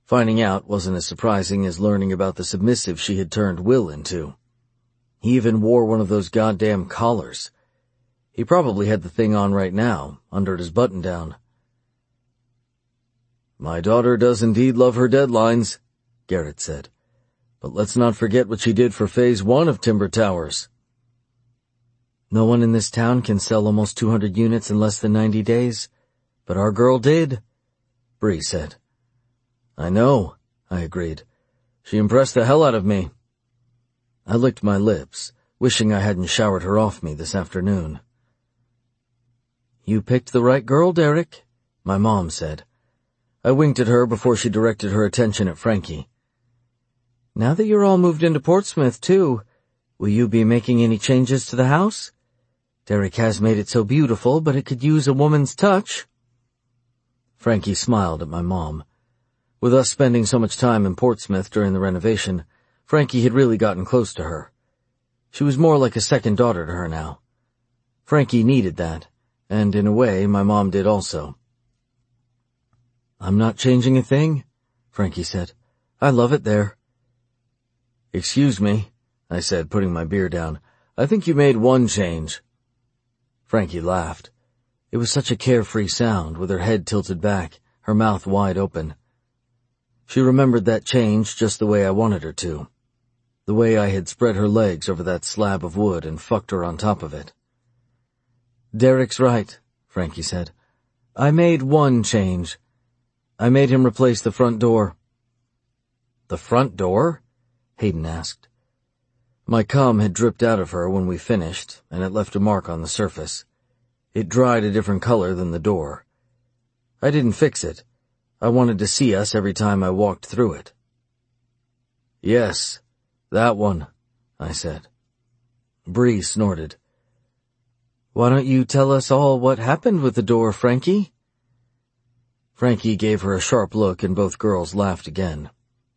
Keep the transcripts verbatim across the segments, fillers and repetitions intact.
Finding out wasn't as surprising as learning about the submissive she had turned Will into. He even wore one of those goddamn collars. He probably had the thing on right now, under his button-down. "My daughter does indeed love her deadlines," Garrett said. "But let's not forget what she did for Phase One of Timber Towers." "No one in this town can sell almost two hundred units in less than ninety days, but our girl did," Bree said. "I know," I agreed. "She impressed the hell out of me." I licked my lips, wishing I hadn't showered her off me this afternoon. "You picked the right girl, Derek," my mom said. I winked at her before she directed her attention at Frankie. "Now that you're all moved into Portsmouth, too, will you be making any changes to the house? Derek has made it so beautiful, but it could use a woman's touch." Frankie smiled at my mom. With us spending so much time in Portsmouth during the renovation, Frankie had really gotten close to her. She was more like a second daughter to her now. Frankie needed that, and in a way, my mom did also. "I'm not changing a thing," Frankie said. "I love it there." "Excuse me," I said, putting my beer down. "I think you made one change." Frankie laughed. It was such a carefree sound, with her head tilted back, her mouth wide open. She remembered that change just the way I wanted her to. The way I had spread her legs over that slab of wood and fucked her on top of it. "Derek's right," Frankie said. "I made one change. I made him replace the front door." "The front door?" Hayden asked. My cum had dripped out of her when we finished, and it left a mark on the surface. It dried a different color than the door. I didn't fix it. I wanted to see us every time I walked through it. "Yes, that one," I said. Bree snorted. "Why don't you tell us all what happened with the door, Frankie?" Frankie gave her a sharp look and both girls laughed again.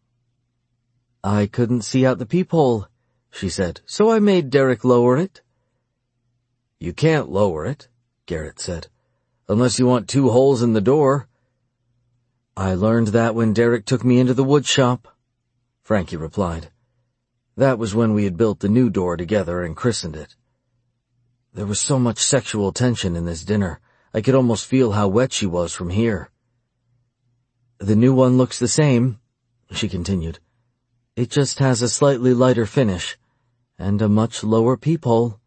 "I couldn't see out the peephole," she said, "so I made Derek lower it." "You can't lower it," Garrett said, "unless you want two holes in the door." "I learned that when Derek took me into the wood shop," Frankie replied. That was when we had built the new door together and christened it. There was so much sexual tension in this dinner, I could almost feel how wet she was from here. "The new one looks the same," she continued. "It just has a slightly lighter finish, and a much lower peephole."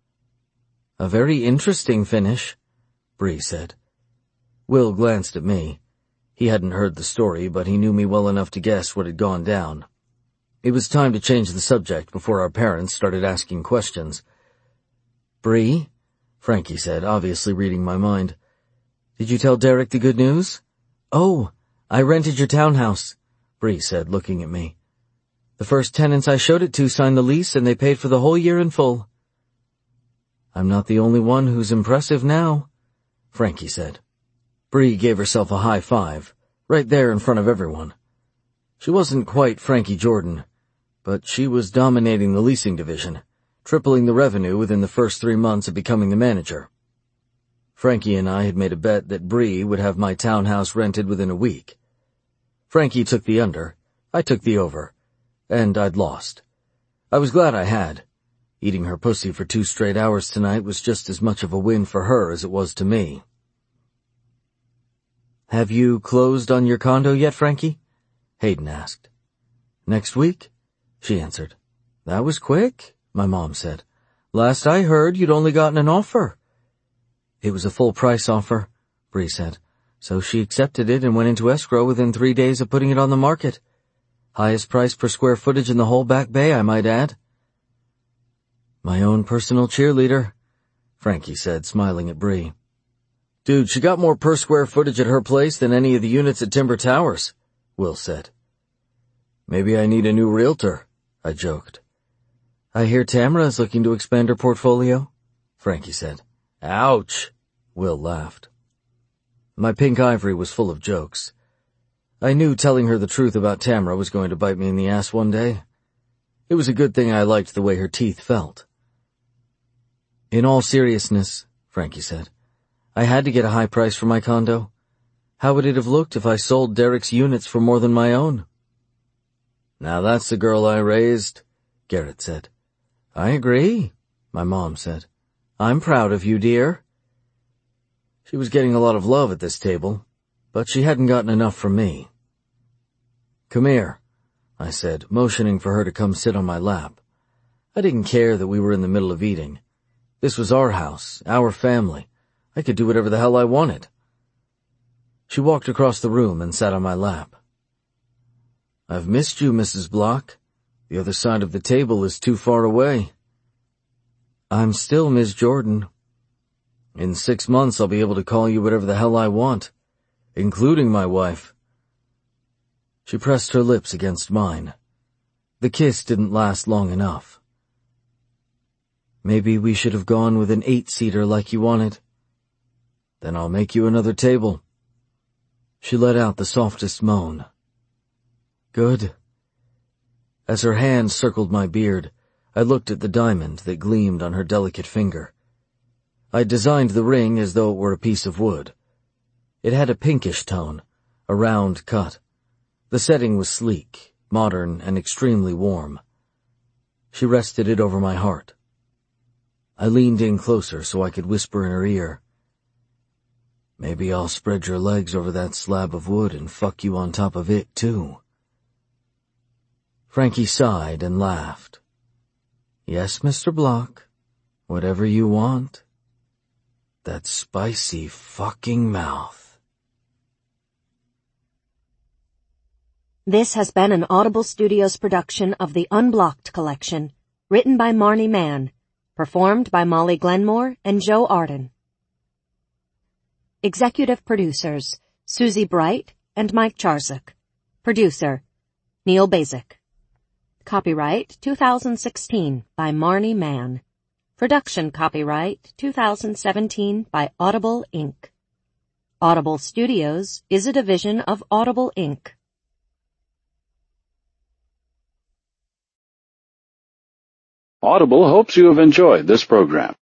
"A very interesting finish," Bree said. Will glanced at me. He hadn't heard the story, but he knew me well enough to guess what had gone down. It was time to change the subject before our parents started asking questions. "Bree," Frankie said, obviously reading my mind, "did you tell Derek the good news?" "Oh, I rented your townhouse," Bree said, looking at me. "The first tenants I showed it to signed the lease, and they paid for the whole year in full." "I'm not the only one who's impressive now," Frankie said. Bree gave herself a high five, right there in front of everyone. She wasn't quite Frankie Jordan, but she was dominating the leasing division, tripling the revenue within the first three months of becoming the manager. Frankie and I had made a bet that Bree would have my townhouse rented within a week. Frankie took the under, I took the over, and I'd lost. I was glad I had. Eating her pussy for two straight hours tonight was just as much of a win for her as it was to me. "Have you closed on your condo yet, Frankie?" Hayden asked. "Next week," she answered. "That was quick," my mom said. "Last I heard, you'd only gotten an offer." "It was a full-price offer," Bree said, "so she accepted it and went into escrow within three days of putting it on the market. Highest price per square footage in the whole Back Bay, I might add." "My own personal cheerleader," Frankie said, smiling at Bree. "Dude, she got more per square footage at her place than any of the units at Timber Towers," Will said. "Maybe I need a new realtor," I joked. "I hear Tamara is looking to expand her portfolio," Frankie said. "Ouch," Will laughed. My pink ivory was full of jokes. I knew telling her the truth about Tamara was going to bite me in the ass one day. It was a good thing I liked the way her teeth felt. "In all seriousness," Frankie said, "I had to get a high price for my condo. How would it have looked if I sold Derek's units for more than my own? Now that's the girl I raised, Garrett said. I agree, my mom said. I'm proud of you, dear. She was getting a lot of love at this table, but she hadn't gotten enough from me. Come here, I said, motioning for her to come sit on my lap. I didn't care that we were in the middle of eating. This was our house, our family. I could do whatever the hell I wanted. She walked across the room and sat on my lap. I've missed you, Missus Block. The other side of the table is too far away. I'm still Miss Jordan. In six months I'll be able to call you whatever the hell I want, including my wife. She pressed her lips against mine. The kiss didn't last long enough. Maybe we should have gone with an eight-seater like you wanted. Then I'll make you another table. She let out the softest moan. Good. As her hand circled my beard, I looked at the diamond that gleamed on her delicate finger. I designed the ring as though it were a piece of wood. It had a pinkish tone, a round cut. The setting was sleek, modern, and extremely warm. She rested it over my heart. I leaned in closer so I could whisper in her ear. Maybe I'll spread your legs over that slab of wood and fuck you on top of it, too. Frankie sighed and laughed. Yes, Mister Block, whatever you want. That spicy fucking mouth. This has been an Audible Studios production of the Unblocked Collection, written by Marnie Mann, performed by Molly Glenmore and Joe Arden. Executive producers, Susie Bright and Mike Charzuk. Producer, Neil Basic. Copyright two thousand sixteen by Marnie Mann. Production copyright two thousand seventeen by Audible, Incorporated. Audible Studios is a division of Audible, Incorporated. Audible hopes you have enjoyed this program.